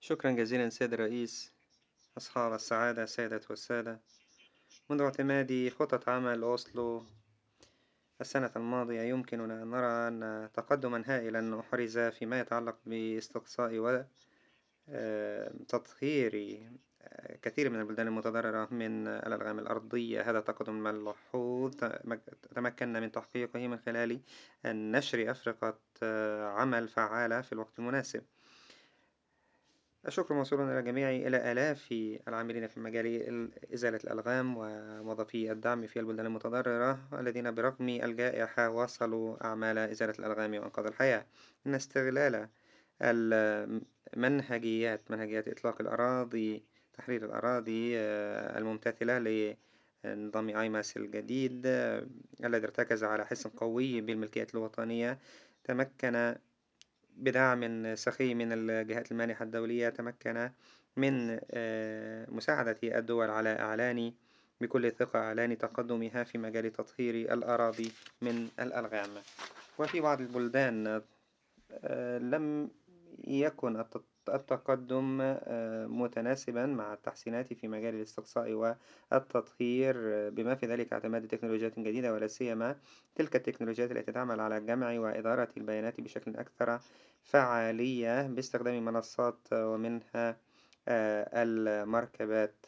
شكرا جزيلا سيد الرئيس. أصحاب السعادة السادة والسادة، منذ اعتماد خطة عمل أوسلو السنة الماضية يمكننا أن نرى أن تقدما هائلا أحرز فيما يتعلق باستقصاء وتطهير كثير من البلدان المتضررة من الألغام الأرضية. هذا تقدم ملحوظ تمكنا من تحقيقه من خلال نشر أفرقة عمل فعالة في الوقت المناسب. الشكر موصول إلى آلاف العاملين في مجال إزالة الألغام وموظفي الدعم في البلدان المتضررة الذين برغم الجائحة واصلوا أعمال إزالة الألغام وإنقاذ الحياة. إن استغلال منهجيات إطلاق الأراضي، تحرير الأراضي الممتثلة لنظام آيماس الجديد الذي ارتكز على حس قوي بالملكية الوطنية، تمكن بدعم سخي من الجهات المانحة الدولية، تمكن من مساعدة الدول على إعلان بكل ثقة إعلان تقدمها في مجال تطهير الأراضي من الألغام. وفي بعض البلدان لم يكن التقدم متناسبا مع التحسينات في مجال الاستقصاء والتطهير، بما في ذلك اعتماد تكنولوجيات جديدة، ولا سيما تلك التكنولوجيات التي تعمل على جمع وإدارة البيانات بشكل أكثر فعالية باستخدام منصات ومنها المركبات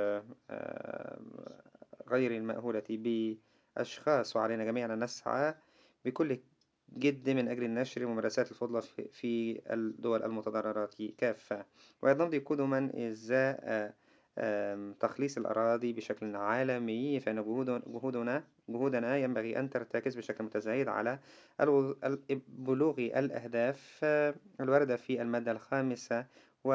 غير المأهولة بأشخاص. وعلينا جميعا أن نسعى بكل جد من أجل النشر ممارسات الفضلة في الدول المتضررة كافة، وينضم قدما إزاء تخليص الأراضي بشكل عالمي. فإن جهودنا ينبغي أن ترتكز بشكل متزايد على بلوغ الأهداف الواردة في المادة الخامسة.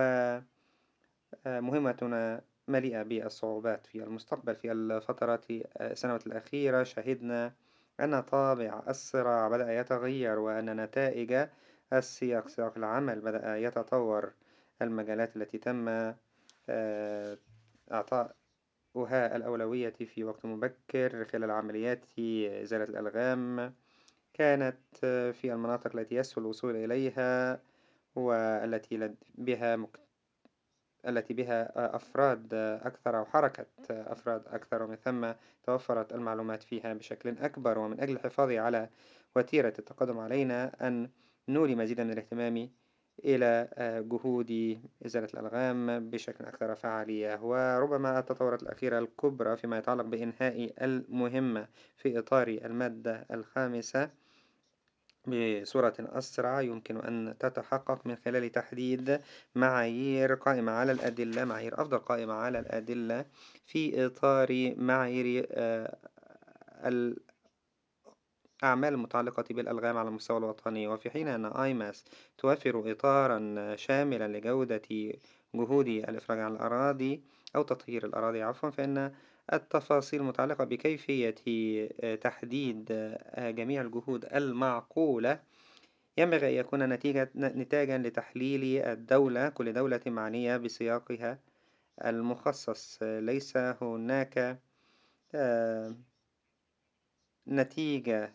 ومهمتنا مليئة بالصعوبات في المستقبل. في الفترات السنوات الأخيرة شهدنا أن طابع الصراع بدأ يتغير، وأن نتائج سياق العمل بدأ يتطور. المجالات التي تم إعطاؤها الأولوية في وقت مبكر خلال عمليات إزالة الألغام كانت في المناطق التي يسهل الوصول إليها، والتي التي بها أفراد أكثر أو حركة أفراد أكثر، ومن ثم توفرت المعلومات فيها بشكل أكبر. ومن أجل الحفاظ على وتيرة التقدم علينا أن نولي مزيدا من الاهتمام إلى جهود إزالة الألغام بشكل أكثر فعالية. وربما التطورات الأخيرة الكبرى فيما يتعلق بإنهاء المهمة في إطار المادة الخامسة بصورة أسرع يمكن أن تتحقق من خلال تحديد معايير قائمة على الأدلة، معايير أفضل قائمة على الأدلة في إطار معايير الأعمال المتعلقة بالألغام على المستوى الوطني. وفي حين أن آيماس توفر إطارا شاملا لجودة جهود الإفراج عن الأراضي أو تطهير الأراضي عفوا، فإن التفاصيل المتعلقة بكيفية تحديد جميع الجهود المعقولة ينبغي أن يكون نتاجا لتحليل الدولة، كل دولة معنية بسياقها المخصص. ليس هناك آه، نتيجة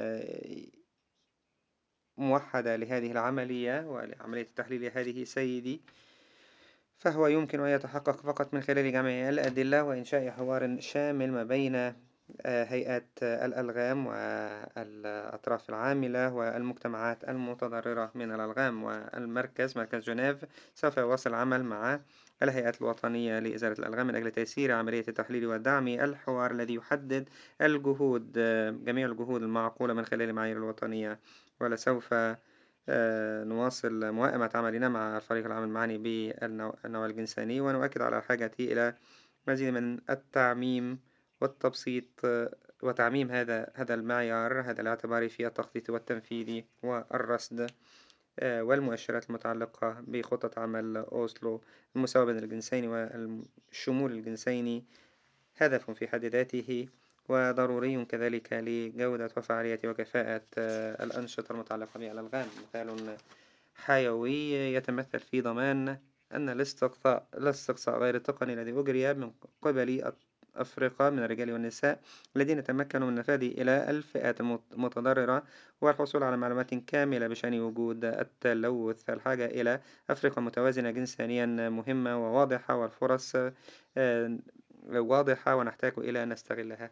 موحدة لهذه العملية ولعملية التحليل هذه سيدي، فهو يمكن أن يتحقق فقط من خلال جمع الأدلة وإنشاء حوار شامل ما بين هيئات الألغام والأطراف العاملة والمجتمعات المتضررة من الألغام. مركز جنيف سوف يواصل العمل مع الهيئات الوطنية لإزالة الألغام من أجل تيسير عملية التحليل ودعم الحوار الذي يحدد الجهود، جميع الجهود المعقولة من خلال المعايير الوطنية. ولسوف نواصل موائمة عملنا مع الفريق العام المعني بالنوع الجنساني، ونؤكد على الحاجة إلى مزيد من التعميم والتبسيط وتعميم هذا المعيار، هذا الاعتبار في التخطيط والتنفيذ والرصد والمؤشرات المتعلقة بخطة عمل أوسلو. المساواة بين الجنسين والشمول الجنسين هدف في حد ذاته وضروري كذلك لجودة وفعالية وكفاءة الأنشطة المتعلقة بالألغام. مثال حيوي يتمثل في ضمان أن الاستقصاء غير التقني الذي أجري من قبل أفريقيا من الرجال والنساء الذين تمكنوا من النفاذ إلى الفئات المتضررة والحصول على معلومات كاملة بشأن وجود التلوث. الحاجة إلى أفريقيا متوازنة جنسيا مهمة وواضحة، والفرص واضحة ونحتاج إلى أن نستغلها.